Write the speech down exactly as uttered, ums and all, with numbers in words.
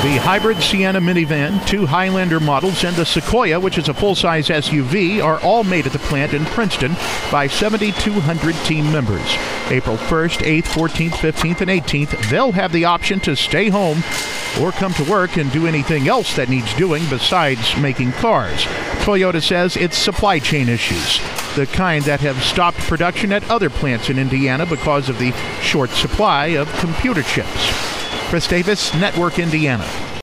The hybrid Sienna minivan, two Highlander models, and the Sequoia, which is a full-size S U V, are all made at the plant in Princeton by seventy-two hundred team members. April first, eighth, fourteenth, fifteenth, and eighteenth, they'll have the option to stay home or come to work and do anything else that needs doing besides making cars. Toyota says it's supply chain issues, the kind that have stopped production at other plants in Indiana because of the short supply of computer chips. Chris Davis, Network Indiana.